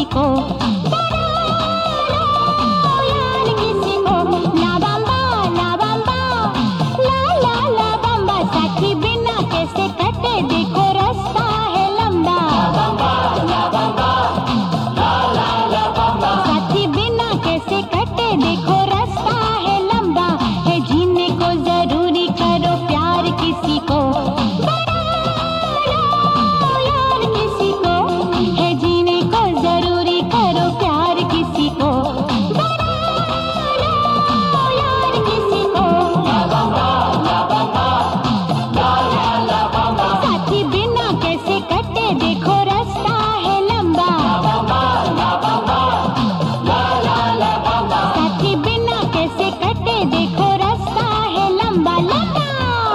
किसी को, यार किसी को। ला बम्बा ला बम्बा, ला ला ला बम्बा। साथी बिना कैसे कटे देखो रास्ता है लंबा। साथी बिना कैसे कटे देखो रास्ता है लंबा। है जीने को जरूरी करो प्यार किसी को, यार किसी को। है जीने को जरूरी करो प्यार किसी को, यार किसी को। साथी बिना कैसे कटे देखो रास्ता है लंबा। साथी बिना कैसे कटे देखो रास्ता है लंबा लंबा।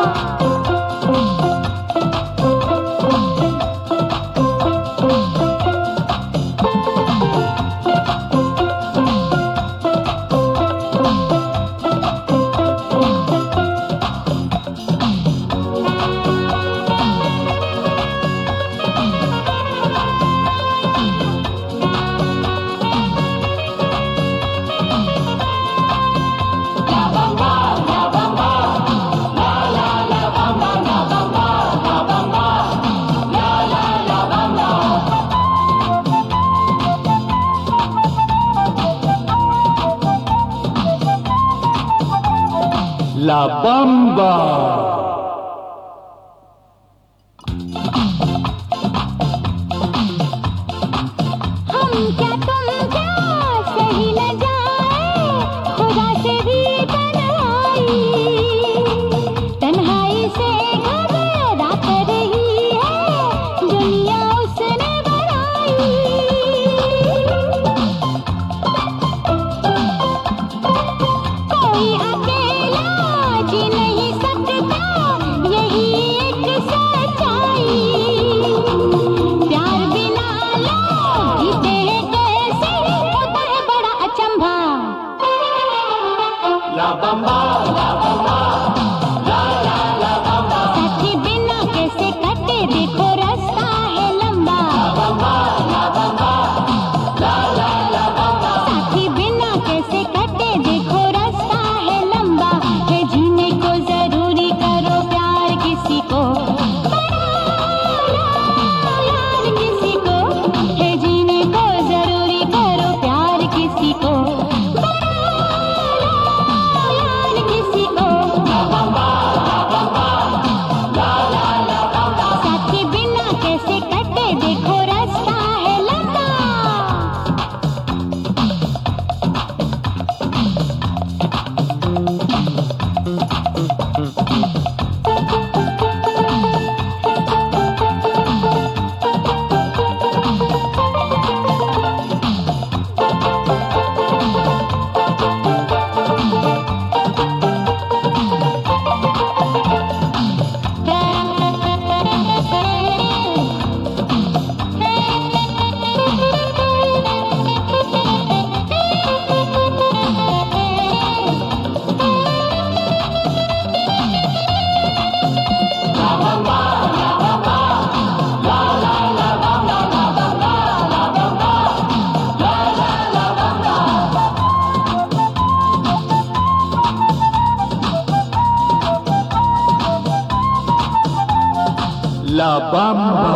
La Bamba. हम क्या तुम क्या सही न जाए, खुदा से भी तन्हाई। तन्हाई से घबरा कर रही है दुनिया उसने बनाई। कोई अकेला जी नहीं सकता, यही एक सच्चाई। प्यार बिना लोग जीते हैं कैसे, होता है बड़ा अचंभा। La Bamba, La Bamba, La La La Bamba. साथी बिना कैसे कटे देखो रास्ता है लंबा। La Bamba, La La La Bamba. साथी बिना कैसे कटे देखो रास्ता है लंबा। है जीने को जरूरी करो प्यार किसी को, यार किसी को। है जीने को जरूरी करो प्यार किसी को, यार किसी को। साथी बिना कैसे कटे देखो रास्ता है लंबा। La Bamba.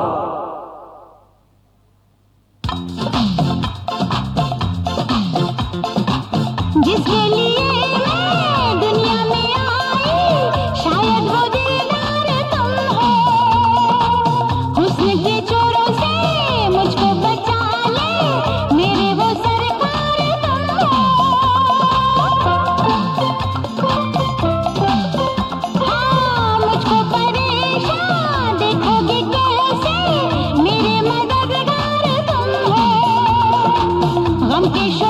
जिसके लिए मैं दुनिया में आई, शायद वो दिलदार तुम हो। हुस्न के चोरों से मुझको बचा ले, मेरे वो सरकार तुम हो। हाँ मुझको परेशान देखोगे कैसे, मेरे मददगार तुम हो। गम के